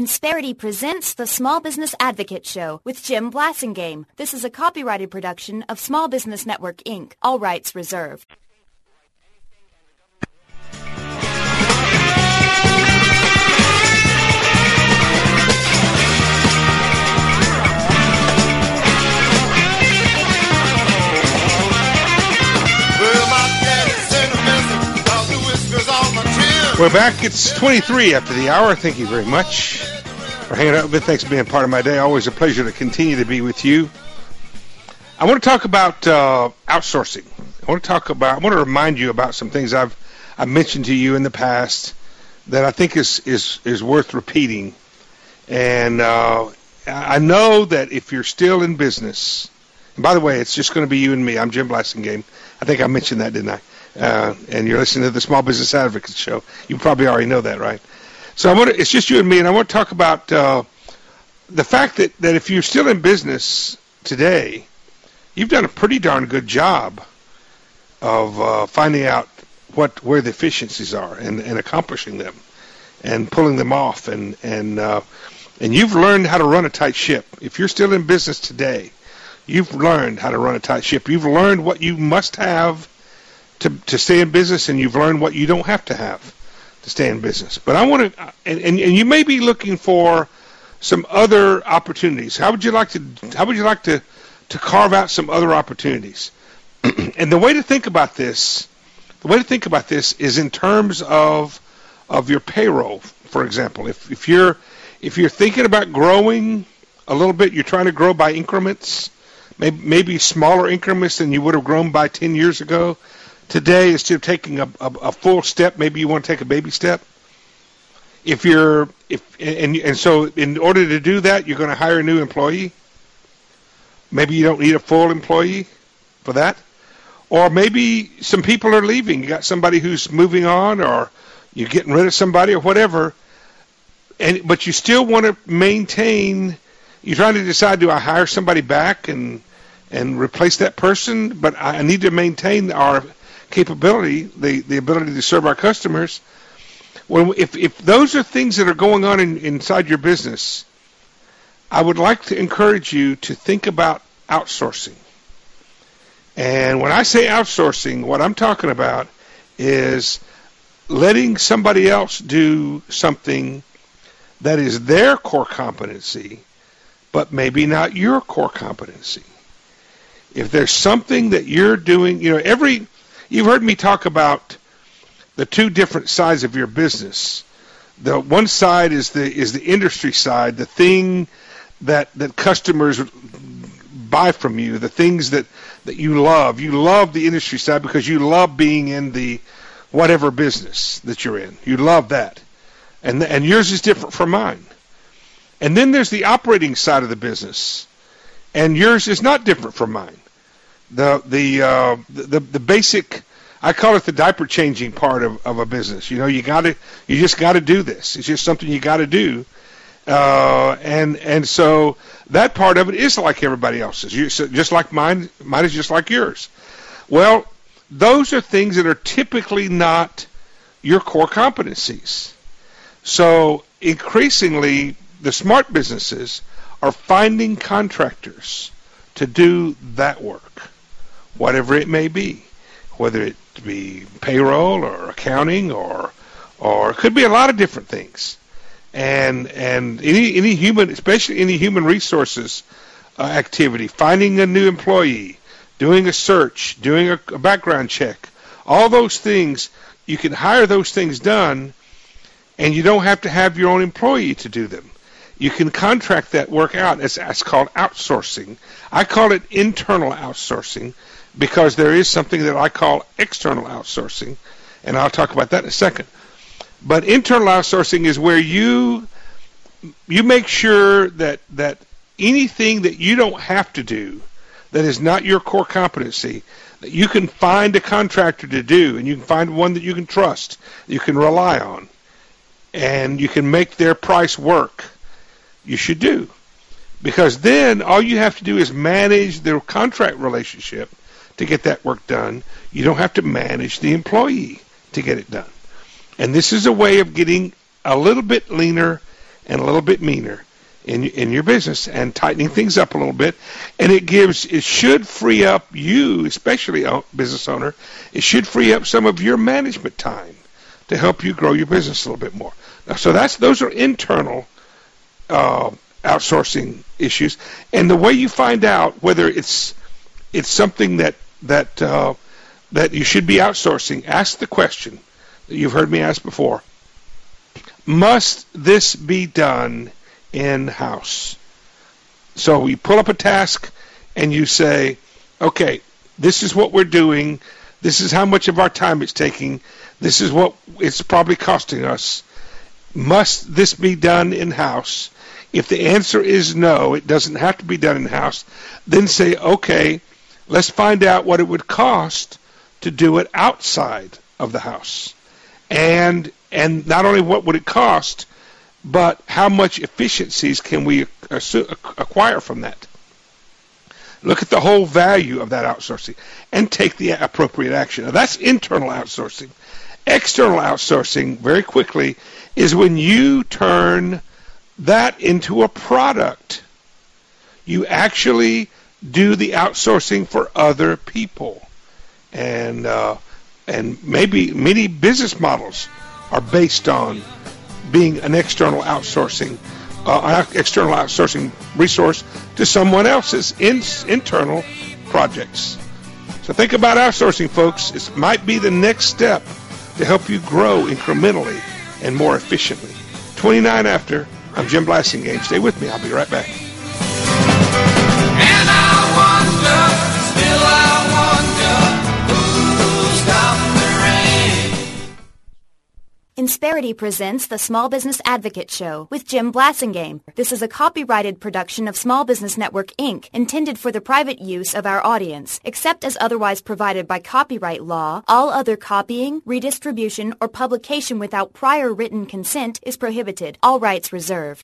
Insperity presents the Small Business Advocate Show with Jim Blasingame. This is a copyrighted production of Small Business Network, Inc. All rights reserved. We're back. It's 23 after the hour. Thank you very much for hanging out with me. Thanks for being part of my day. Always a pleasure to continue to be with you. I want to talk about outsourcing. I want to remind you about some things I've mentioned to you in the past that I think is worth repeating. And I know that if you're still in business, and by the way, it's just going to be you and me. I'm Jim Blasingame. I think I mentioned that, didn't I? And you're listening to the Small Business Advocate Show. You probably already know that, right? So it's just you and me, and I want to talk about the fact that if you're still in business today, you've done a pretty darn good job of finding out where the efficiencies are and accomplishing them and pulling them off. And you've learned how to run a tight ship. If you're still in business today, you've learned how to run a tight ship. You've learned what you must have to stay in business, and you've learned what you don't have to have to stay in business. But I want to, and you may be looking for some other opportunities. How would you like to carve out some other opportunities? And the way to think about this is in terms of your payroll. For example, if you're thinking about growing a little bit, you're trying to grow by increments, maybe smaller increments than you would have grown by 10 years ago. Today, instead of taking a full step, maybe you want to take a baby step. So in order to do that, you're going to hire a new employee. Maybe you don't need a full employee for that. Or maybe some people are leaving. You got somebody who's moving on, or you're getting rid of somebody or whatever. But you still want to maintain. You're trying to decide, do I hire somebody back and replace that person? But I need to maintain our capability, the ability to serve our customers. Well, if those are things that are going on inside your business, I would like to encourage you to think about outsourcing. And when I say outsourcing, what I'm talking about is letting somebody else do something that is their core competency, but maybe not your core competency. If there's something that you're doing, you've heard me talk about the two different sides of your business. The one side is the industry side, the thing that customers buy from you, the things that you love. You love the industry side because you love being in the whatever business that you're in. You love that. And yours is different from mine. And then there's the operating side of the business, and yours is not different from mine. The basic, I call it the diaper changing part of a business. You just got to do this. It's just something you got to do. And so that part of it is like everybody else's. Just like mine is just like yours. Well, those are things that are typically not your core competencies. So increasingly, the smart businesses are finding contractors to do that work, whatever it may be, whether it be payroll or accounting or it could be a lot of different things. And any human, especially any human resources activity, finding a new employee, doing a search, doing a background check, all those things, you can hire those things done, and you don't have to have your own employee to do them. You can contract that work out. It's called outsourcing. I call it internal outsourcing because there is something that I call external outsourcing, and I'll talk about that in a second. But internal outsourcing is where you make sure that anything that you don't have to do that is not your core competency, that you can find a contractor to do, and you can find one that you can trust, you can rely on, and you can make their price work. You should do. Because then all you have to do is manage their contract relationship to get that work done. You don't have to manage the employee to get it done. And this is a way of getting a little bit leaner and a little bit meaner in your business and tightening things up a little bit. And it should free up you, especially a business owner, it should free up some of your management time to help you grow your business a little bit more. So those are internal outsourcing issues. And the way you find out whether it's something that you should be outsourcing, ask the question that you've heard me ask before. Must this be done in-house? So you pull up a task and you say, okay, this is what we're doing. This is how much of our time it's taking. This is what it's probably costing us. Must this be done in-house? If the answer is no, it doesn't have to be done in-house, then say, okay, let's find out what it would cost to do it outside of the house. And not only what would it cost, but how much efficiencies can we acquire from that? Look at the whole value of that outsourcing and take the appropriate action. Now, that's internal outsourcing. External outsourcing, very quickly, is when you turn that into a product. You actually do the outsourcing for other people. And maybe many business models are based on being an external outsourcing resource to someone else's internal projects. So think about outsourcing, folks. It might be the next step to help you grow incrementally and more efficiently. 29 after. I'm Jim Blasingame. Stay with me. I'll be right back. And I wonder, still I wonder, who's stopping the rain? Insperity presents the Small Business Advocate Show with Jim Blasingame. This is a copyrighted production of Small Business Network, Inc., intended for the private use of our audience. Except as otherwise provided by copyright law, all other copying, redistribution, or publication without prior written consent is prohibited. All rights reserved.